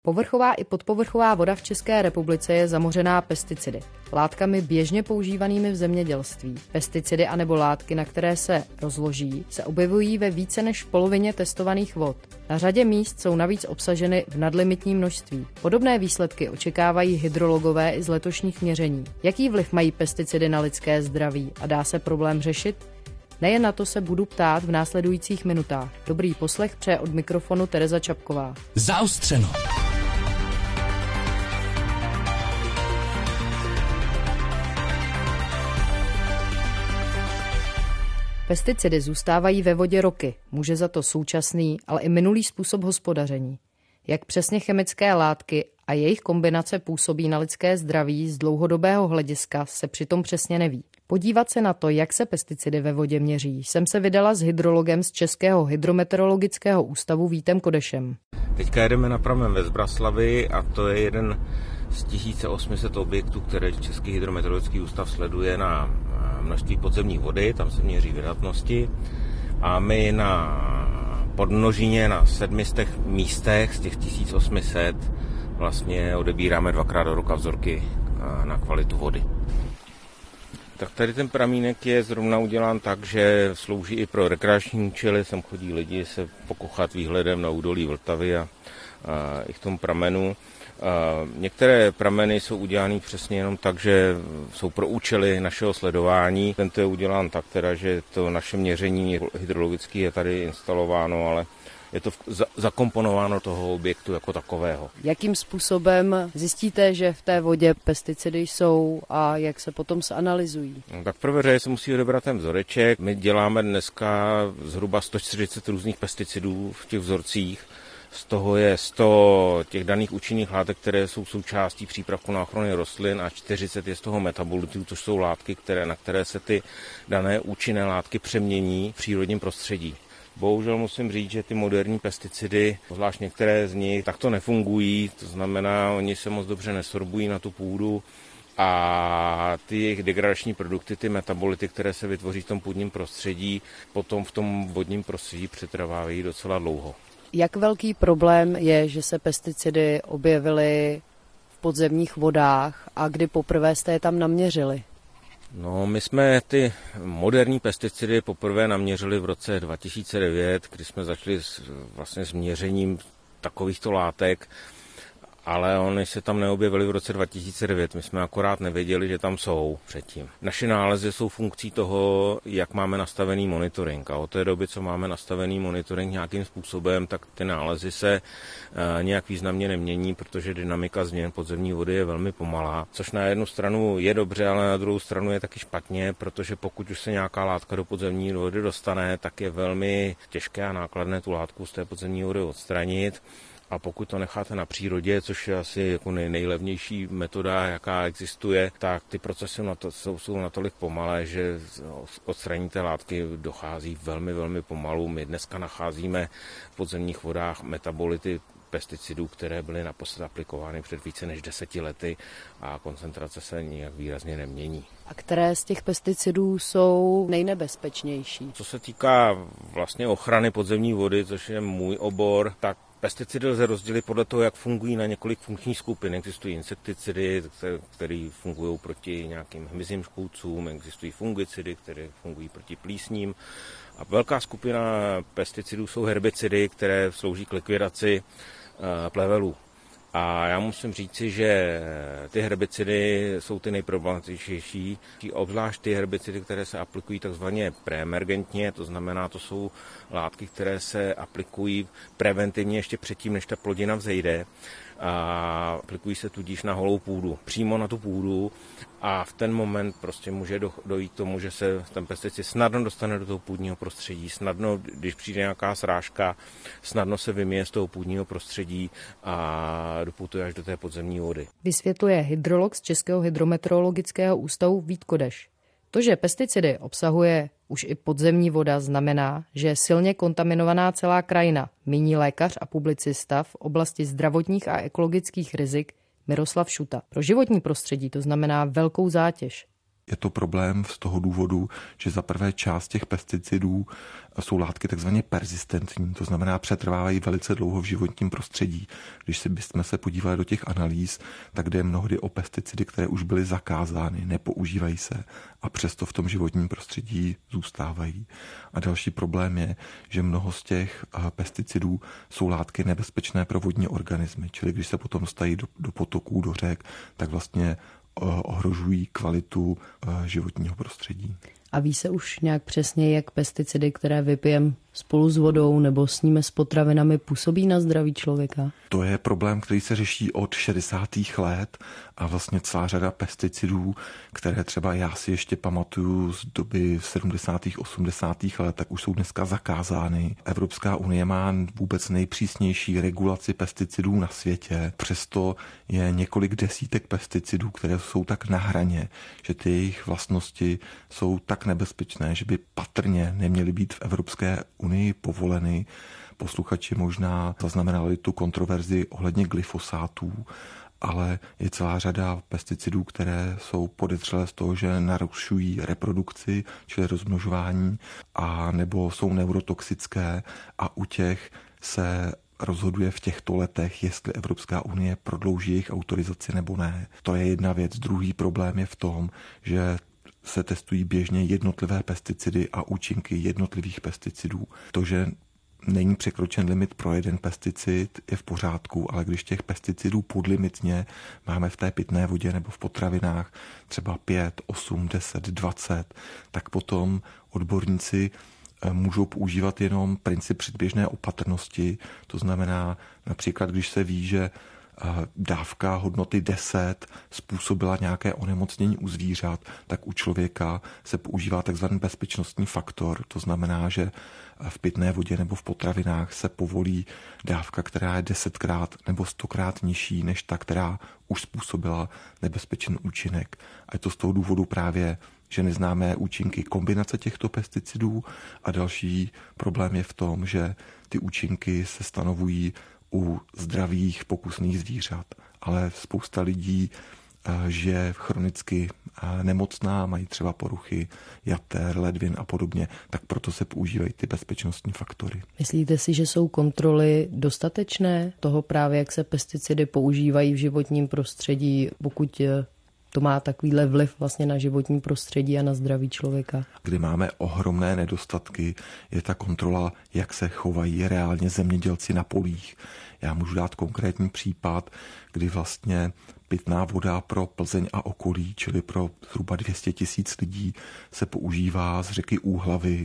Povrchová i podpovrchová voda v České republice je zamořená pesticidy, látkami běžně používanými v zemědělství. Pesticidy anebo látky, na které se rozloží, se objevují ve více než polovině testovaných vod. Na řadě míst jsou navíc obsaženy v nadlimitním množství. Podobné výsledky očekávají hydrologové i z letošních měření. Jaký vliv mají pesticidy na lidské zdraví a dá se problém řešit? Nejen na to se budu ptát v následujících minutách. Dobrý poslech přeje od mikrofonu Tereza Čapková. Zaostřeno. Pesticidy zůstávají ve vodě roky, může za to současný, ale i minulý způsob hospodaření. Jak přesně chemické látky a jejich kombinace působí na lidské zdraví z dlouhodobého hlediska, se přitom přesně neví. Podívat se na to, jak se pesticidy ve vodě měří, jsem se vydala s hydrologem z Českého hydrometeorologického ústavu Vítem Kodešem. Teďka jedeme na pramen ve Zbraslavi a to je jeden z 1800 objektů, které Český hydrometeorologický ústav sleduje na množství podzemní vody, tam se měří vydatnosti a my na podmnožině na 700 místech z těch 1800 vlastně odebíráme 2krát do roka vzorky na kvalitu vody. Tak tady ten pramínek je zrovna udělán tak, že slouží i pro rekreační účely, sem chodí lidi se pokochat výhledem na údolí Vltavy a i k tomu pramenu. Některé prameny jsou udělány přesně jenom tak, že jsou pro účely našeho sledování. Tento je udělán tak teda, že to naše měření hydrologické je tady instalováno, ale je to zakomponováno toho objektu jako takového. Jakým způsobem zjistíte, že v té vodě pesticidy jsou a jak se potom zanalyzují? Tak v prvé řadě se musí odebrat ten vzoreček. My děláme dneska zhruba 140 různých pesticidů v těch vzorcích. Z toho je 100 těch daných účinných látek, které jsou součástí přípravku na ochranu rostlin a 40 je z toho metabolitů, což jsou látky, na které se ty dané účinné látky přemění v přírodním prostředí. Bohužel musím říct, že ty moderní pesticidy, zvlášť některé z nich, takto nefungují, to znamená, oni se moc dobře nesorbují na tu půdu a ty jejich degradační produkty, ty metabolity, které se vytvoří v tom půdním prostředí, potom v tom vodním prostředí přetrvávají docela dlouho. Jak velký problém je, že se pesticidy objevily v podzemních vodách a kdy poprvé jste je tam naměřili? No, my jsme ty moderní pesticidy poprvé naměřili v roce 2009, kdy jsme začali s měřením takovýchto látek, ale oni se tam neobjevili v roce 2009. My jsme akorát nevěděli, že tam jsou předtím. Naše nálezy jsou funkcí toho, jak máme nastavený monitoring. A od té doby, co máme nastavený monitoring nějakým způsobem, tak ty nálezy se nějak významně nemění, protože dynamika změn podzemní vody je velmi pomalá. Což na jednu stranu je dobře, ale na druhou stranu je taky špatně, protože pokud už se nějaká látka do podzemní vody dostane, tak je velmi těžké a nákladné tu látku z té podzemní vody odstranit. A pokud to necháte na přírodě, což je asi jako nejlevnější metoda, jaká existuje, tak ty procesy jsou natolik pomalé, že odstranění té látky dochází velmi, velmi pomalu. My dneska nacházíme v podzemních vodách metabolity pesticidů, které byly naposled aplikovány před více než 10 lety a koncentrace se nijak výrazně nemění. A které z těch pesticidů jsou nejnebezpečnější? Co se týká vlastně ochrany podzemní vody, což je můj obor, tak pesticidy lze rozdělit podle toho, jak fungují na několik funkčních skupin. Existují insekticidy, které fungují proti nějakým hmyzím škůdcům, existují fungicidy, které fungují proti plísním. A velká skupina pesticidů jsou herbicidy, které slouží k likvidaci plevelů. A já musím říci, že ty herbicidy jsou ty nejproblematičtější, obzvlášť ty herbicidy, které se aplikují takzvaně preemergentně, to znamená, to jsou látky, které se aplikují preventivně ještě předtím, než ta plodina vzejde. A aplikují se tudíž na holou půdu, přímo na tu půdu a v ten moment prostě může dojít k tomu, že se ten pesticid snadno dostane do toho půdního prostředí, snadno, když přijde nějaká srážka, snadno se vymije z toho půdního prostředí a doputuje až do té podzemní vody. Vysvětluje hydrolog z Českého hydrometeorologického ústavu Vít Kodeš. To, že pesticidy obsahuje už i podzemní voda, znamená, že je silně kontaminovaná celá krajina, míní lékař a publicista v oblasti zdravotních a ekologických rizik Miroslav Šuta. Pro životní prostředí to znamená velkou zátěž. je to problém z toho důvodu, že za prvé část těch pesticidů jsou látky takzvaně persistentní, to znamená přetrvávají velice dlouho v životním prostředí. Když bychom se podívali do těch analýz, tak jde mnohdy o pesticidy, které už byly zakázány, nepoužívají se a přesto v tom životním prostředí zůstávají. A další problém je, že mnoho z těch pesticidů jsou látky nebezpečné pro vodní organismy, čili když se potom dostají do potoků, do řek, tak vlastně ohrožují kvalitu životního prostředí. A ví se už nějak přesně, jak pesticidy, které vypijeme spolu s vodou nebo sníme s potravinami, působí na zdraví člověka? To je problém, který se řeší od 60. let a vlastně celá řada pesticidů, které třeba já si ještě pamatuju z doby 70. 80. let, tak už jsou dneska zakázány. Evropská unie má vůbec nejpřísnější regulaci pesticidů na světě. Přesto je několik desítek pesticidů, které jsou tak na hraně, že ty jejich vlastnosti jsou tak nebezpečné, že by patrně neměly být v Evropské unii povoleny. Posluchači možná zaznamenali tu kontroverzi ohledně glyfosátů, ale je celá řada pesticidů, které jsou podezřelé z toho, že narušují reprodukci, čili rozmnožování, a nebo jsou neurotoxické a u těch se rozhoduje v těchto letech, jestli Evropská unie prodlouží jejich autorizaci nebo ne. To je jedna věc. Druhý problém je v tom, že se testují běžně jednotlivé pesticidy a účinky jednotlivých pesticidů. To, že není překročen limit pro jeden pesticid, je v pořádku, ale když těch pesticidů podlimitně máme v té pitné vodě nebo v potravinách třeba 5, 8, 10, 20, tak potom odborníci můžou používat jenom princip předběžné opatrnosti. To znamená například, když se ví, že dávka hodnoty 10 způsobila nějaké onemocnění u zvířat, tak u člověka se používá takzvaný bezpečnostní faktor. To znamená, že v pitné vodě nebo v potravinách se povolí dávka, která je 10krát nebo 100krát nižší než ta, která už způsobila nebezpečný účinek. A je to z toho důvodu právě, že neznáme účinky kombinace těchto pesticidů a další problém je v tom, že ty účinky se stanovují u zdravých pokusných zvířat, ale spousta lidí žije chronicky nemocná, mají třeba poruchy jater, ledvin a podobně, tak proto se používají ty bezpečnostní faktory. Myslíte si, že jsou kontroly dostatečné toho právě, jak se pesticidy používají v životním prostředí, pokud to má takovýhle vliv vlastně na životní prostředí a na zdraví člověka? Kdy máme ohromné nedostatky, je ta kontrola, jak se chovají reálně zemědělci na polích. Já můžu dát konkrétní případ, kdy vlastně pitná voda pro Plzeň a okolí, čili pro zhruba 200 000 lidí, se používá z řeky Úhlavy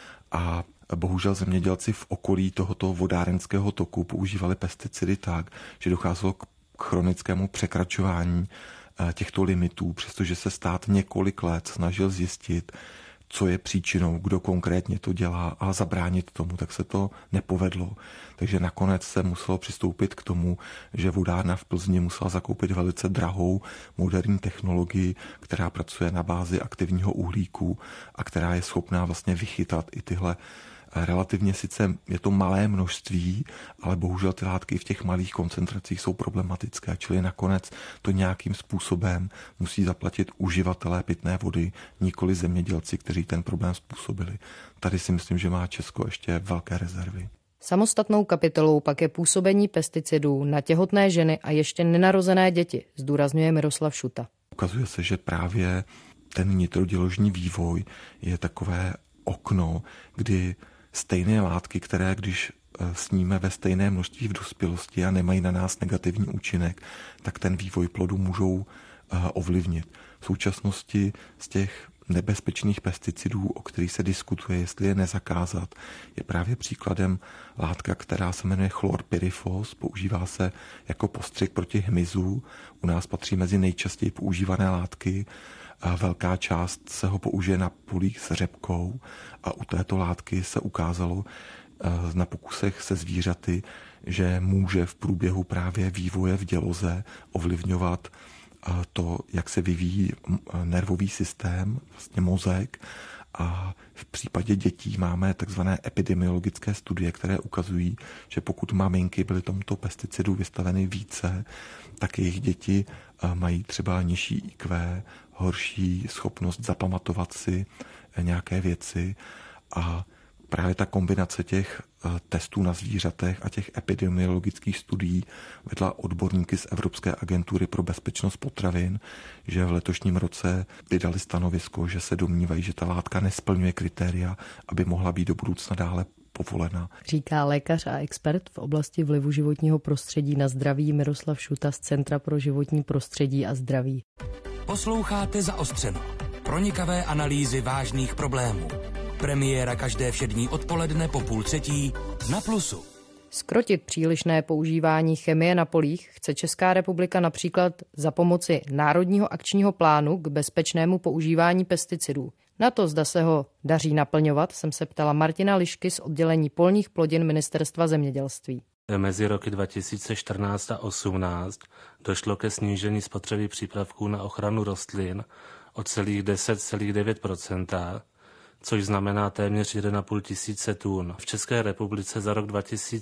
a bohužel zemědělci v okolí tohoto vodárenského toku používali pesticidy tak, že docházelo k chronickému překračování těchto limitů, přestože se stát několik let snažil zjistit, co je příčinou, kdo konkrétně to dělá a zabránit tomu, tak se to nepovedlo. Takže nakonec se muselo přistoupit k tomu, že vodárna v Plzni musela zakoupit velice drahou moderní technologii, která pracuje na bázi aktivního uhlíku a která je schopná vlastně vychytat i tyhle relativně sice je to malé množství, ale bohužel ty látky v těch malých koncentracích jsou problematické, čili nakonec to nějakým způsobem musí zaplatit uživatelé pitné vody, nikoli zemědělci, kteří ten problém způsobili. Tady si myslím, že má Česko ještě velké rezervy. Samostatnou kapitolou pak je působení pesticidů na těhotné ženy a ještě nenarozené děti, zdůrazňuje Miroslav Šuta. Ukazuje se, že právě ten nitroděložní vývoj je takové okno, kdy stejné látky, které když sníme ve stejné množství v dospělosti a nemají na nás negativní účinek, tak ten vývoj plodu můžou ovlivnit. V současnosti z těch nebezpečných pesticidů, o kterých se diskutuje, jestli je nezakázat, je právě příkladem látka, která se jmenuje chlorpyrifos, používá se jako postřik proti hmyzu, u nás patří mezi nejčastěji používané látky, a velká část se ho použije na polích s řepkou a u této látky se ukázalo na pokusech se zvířaty, že může v průběhu právě vývoje v děloze ovlivňovat to, jak se vyvíjí nervový systém, vlastně mozek, A v případě dětí máme takzvané epidemiologické studie, které ukazují, že pokud maminky byly tomuto pesticidu vystaveny více, tak jejich děti mají třeba nižší IQ, horší schopnost zapamatovat si nějaké věci a právě ta kombinace těch testů na zvířatech a těch epidemiologických studií vedla odborníky z Evropské agentury pro bezpečnost potravin, že v letošním roce vydali stanovisko, že se domnívají, že ta látka nesplňuje kritéria, aby mohla být do budoucna dále povolena. Říká lékař a expert v oblasti vlivu životního prostředí na zdraví Miroslav Šuta z Centra pro životní prostředí a zdraví. Posloucháte Zaostřeno. Pronikavé analýzy vážných problémů. Premiéra každé všední odpoledne po 2:30 na Plusu. Zkrotit přílišné používání chemie na polích chce Česká republika například za pomoci Národního akčního plánu k bezpečnému používání pesticidů. Na to, zda se ho daří naplňovat, jsem se ptala Martina Lišky z oddělení polních plodin Ministerstva zemědělství. Mezi roky 2014 a 2018 došlo ke snížení spotřeby přípravků na ochranu rostlin o celých 10,9%, což znamená téměř 1,5 tisíce tun. V České republice za rok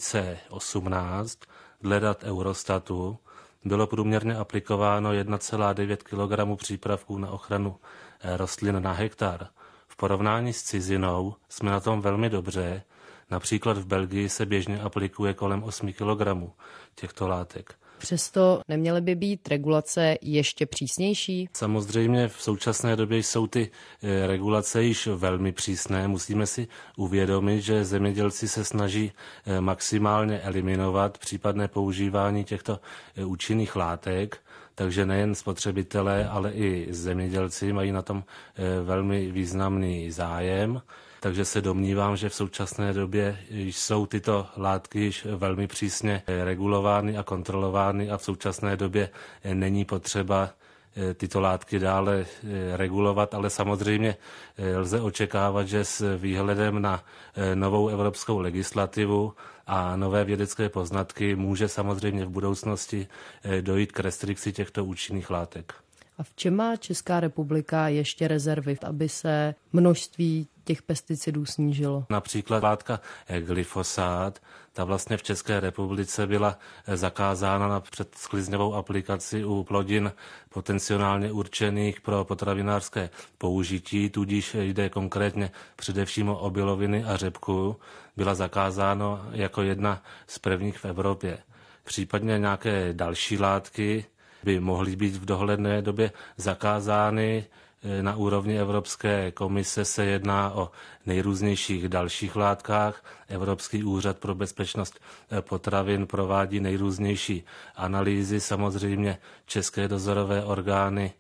2018 dle dat Eurostatu bylo průměrně aplikováno 1,9 kg přípravků na ochranu rostlin na hektar. V porovnání s cizinou jsme na tom velmi dobře. Například v Belgii se běžně aplikuje kolem 8 kg těchto látek. Přesto neměly by být regulace ještě přísnější? Samozřejmě v současné době jsou ty regulace již velmi přísné. Musíme si uvědomit, že zemědělci se snaží maximálně eliminovat případné používání těchto účinných látek. Takže nejen spotřebitelé, ale i zemědělci mají na tom velmi významný zájem. Takže se domnívám, že v současné době jsou tyto látky již velmi přísně regulovány a kontrolovány a v současné době není potřeba tyto látky dále regulovat, ale samozřejmě lze očekávat, že s výhledem na novou evropskou legislativu a nové vědecké poznatky může samozřejmě v budoucnosti dojít k restrikci těchto účinných látek. A v čem má Česká republika ještě rezervy, aby se množství těch pesticidů snížilo? Například látka glyfosát, ta vlastně v České republice byla zakázána na předsklizňovou aplikaci u plodin potenciálně určených pro potravinářské použití, tudíž jde konkrétně především o obiloviny a řepku, byla zakázáno jako jedna z prvních v Evropě. Případně nějaké další látky by mohly být v dohledné době zakázány. Na úrovni Evropské komise se jedná o nejrůznějších dalších látkách. Evropský úřad pro bezpečnost potravin provádí nejrůznější analýzy. Samozřejmě české dozorové orgány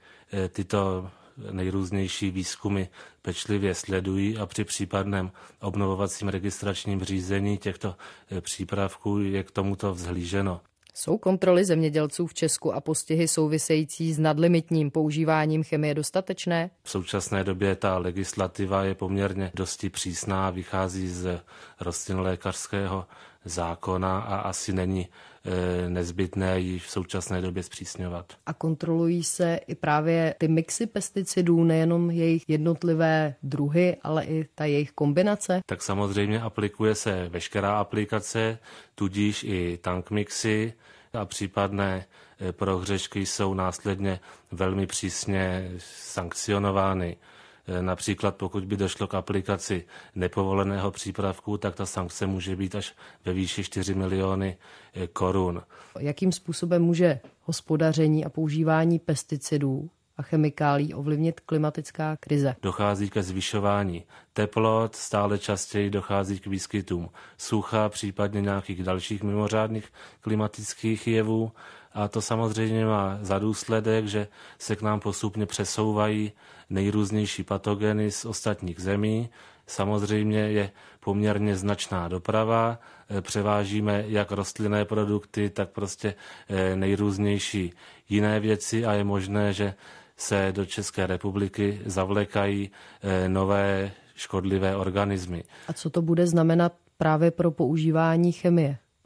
tyto nejrůznější výzkumy pečlivě sledují a při případném obnovovacím registračním řízení těchto přípravků je k tomuto vzhlíženo. Jsou kontroly zemědělců v Česku a postihy související s nadlimitním používáním chemie dostatečné? V současné době ta legislativa je poměrně dosti přísná, vychází z rostlinnolékařského zákona a asi není nezbytné ji v současné době zpřísňovat. A kontrolují se i právě ty mixy pesticidů, nejenom jejich jednotlivé druhy, ale i ta jejich kombinace? Tak samozřejmě aplikuje se veškerá aplikace, tudíž i tank mixy a případné prohřešky jsou následně velmi přísně sankcionovány. Například pokud by došlo k aplikaci nepovoleného přípravku, tak ta sankce může být až ve výši 4 miliony korun. Jakým způsobem může hospodaření a používání pesticidů a chemikálií ovlivnit klimatická krize? Dochází ke zvyšování teplot, stále častěji dochází k výskytům sucha, případně nějakých dalších mimořádných klimatických jevů. A to samozřejmě má za důsledek, že se k nám postupně přesouvají nejrůznější patogeny z ostatních zemí. Samozřejmě je poměrně značná doprava, převážíme jak rostlinné produkty, tak prostě nejrůznější jiné věci a je možné, že se do České republiky zavlekají nové škodlivé organismy. A co to bude znamenat právě pro používání chemie?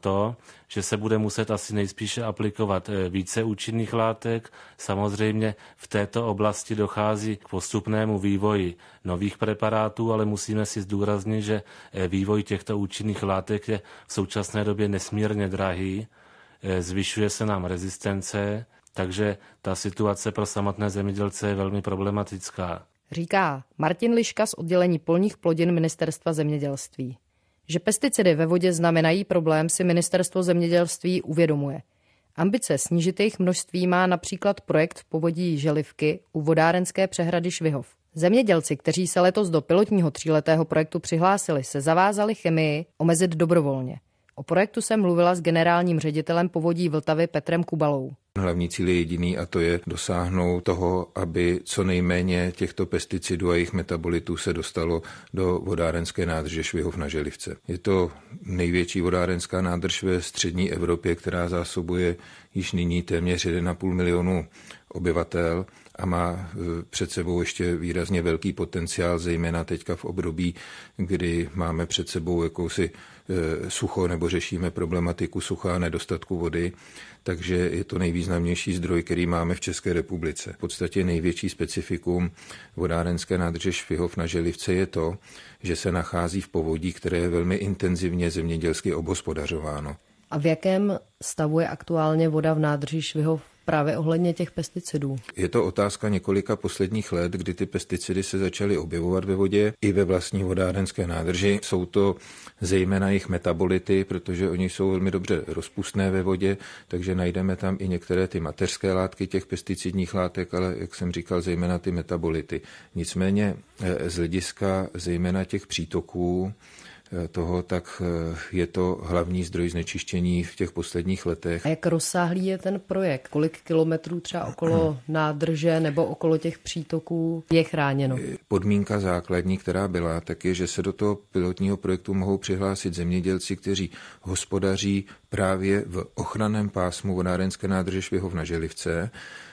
to, že se bude muset asi nejspíše aplikovat více účinných látek. Samozřejmě v této oblasti dochází k postupnému vývoji nových preparátů, ale musíme si zdůraznit, že vývoj těchto účinných látek je v současné době nesmírně drahý. Zvyšuje se nám rezistence, takže ta situace pro samotné zemědělce je velmi problematická. Říká Martin Liška z oddělení polních plodin Ministerstva zemědělství. Že pesticidy ve vodě znamenají problém, si Ministerstvo zemědělství uvědomuje. Ambice snížit jejich množství má například projekt v povodí Želivky u vodárenské přehrady Švihov. Zemědělci, kteří se letos do pilotního 3letého projektu přihlásili, se zavázali chemii omezit dobrovolně. O projektu jsem mluvila s generálním ředitelem povodí Vltavy Petrem Kubalou. Hlavní cíl je jediný a to je dosáhnout toho, aby co nejméně těchto pesticidů a jejich metabolitů se dostalo do vodárenské nádrže Švihov na Želivce. Je to největší vodárenská nádrž ve střední Evropě, která zásobuje již nyní téměř 1,5 milionu obyvatel a má před sebou ještě výrazně velký potenciál, zejména teďka v období, kdy máme před sebou jakousi sucho nebo řešíme problematiku sucha a nedostatku vody, takže je to nejvýznamnější zdroj, který máme v České republice. V podstatě největší specifikum vodárenské nádrže Švihov na Želivce je to, že se nachází v povodí, které je velmi intenzivně zemědělsky obhospodařováno. A v jakém stavu je aktuálně voda v nádrži Švihov právě ohledně těch pesticidů? Je to otázka několika posledních let, kdy ty pesticidy se začaly objevovat ve vodě i ve vlastní vodárenské nádrži. Jsou to zejména jejich metabolity, protože oni jsou velmi dobře rozpustné ve vodě, takže najdeme tam i některé ty mateřské látky těch pesticidních látek, ale jak jsem říkal, zejména ty metabolity. Nicméně z hlediska zejména těch přítoků toho, tak je to hlavní zdroj znečištění v těch posledních letech. A jak rozsáhlý je ten projekt? Kolik kilometrů třeba okolo nádrže nebo okolo těch přítoků je chráněno? Podmínka základní, která byla, tak je, že se do toho pilotního projektu mohou přihlásit zemědělci, kteří hospodaří právě v ochranném pásmu vodárenské nádrže Švihov na Želivce.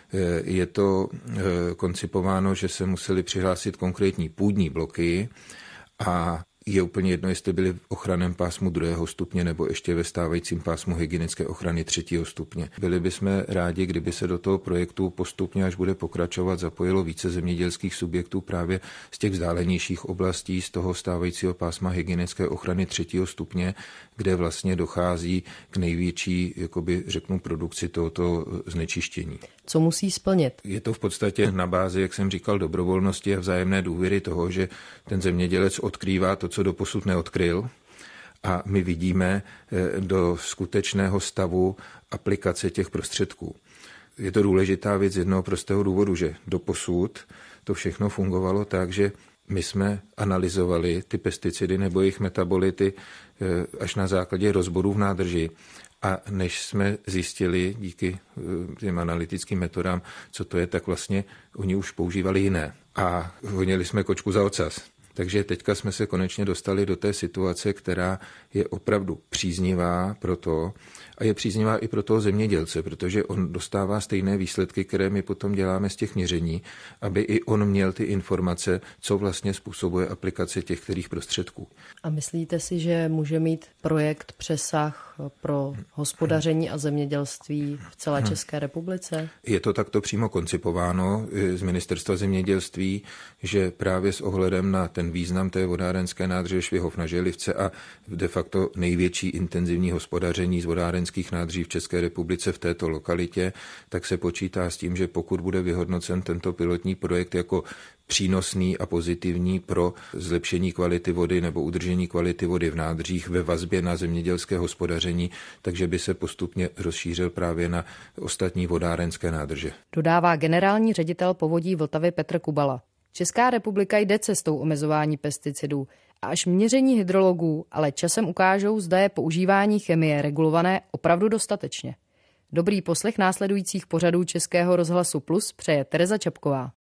Je to koncipováno, že se museli přihlásit konkrétní půdní bloky a je úplně jedno, jestli byli v ochranném pásmu 2. stupně nebo ještě ve stávajícím pásmu hygienické ochrany 3. stupně. Byli bychom rádi, kdyby se do toho projektu postupně, až bude pokračovat, zapojilo více zemědělských subjektů právě z těch vzdálenějších oblastí, z toho stávajícího pásma hygienické ochrany 3. stupně, kde vlastně dochází k největší, jakoby řeknu, produkci tohoto znečištění. Co musí splnit? Je to v podstatě na bázi, jak jsem říkal, dobrovolnosti a vzájemné důvěry toho, že ten zemědělec odkrývá to, co doposud neodkryl, a my vidíme do skutečného stavu aplikace těch prostředků. Je to důležitá věc z jednoho prostého důvodu, že doposud to všechno fungovalo tak, že my jsme analyzovali ty pesticidy nebo jejich metabolity až na základě rozborů v nádrži. A než jsme zjistili díky těm analytickým metodám, co to je, tak vlastně oni už používali jiné. A honili jsme kočku za ocas. Takže teďka jsme se konečně dostali do té situace, která je opravdu příznivá pro to, a je příznivá i pro toho zemědělce, protože on dostává stejné výsledky, které my potom děláme z těch měření, aby i on měl ty informace, co vlastně způsobuje aplikace těch kterých prostředků. A myslíte si, že může mít projekt přesah pro hospodaření a zemědělství v celé České republice? Je to takto přímo koncipováno z Ministerstva zemědělství, že právě s ohledem na ten význam té vodárenské nádrže Švihov na Želivce a de facto největší intenzivní hospodaření z vodárenských nádrží v České republice v této lokalitě, tak se počítá s tím, že pokud bude vyhodnocen tento pilotní projekt jako přínosný a pozitivní pro zlepšení kvality vody nebo udržení kvality vody v nádržích ve vazbě na zemědělské hospodaření, takže by se postupně rozšířil právě na ostatní vodárenské nádrže. Dodává generální ředitel povodí Vltavy Petr Kubala. Česká republika jde cestou omezování pesticidů a až měření hydrologů ale časem ukážou, zda je používání chemie regulované opravdu dostatečně. Dobrý poslech následujících pořadů Českého rozhlasu Plus přeje Tereza Čapková.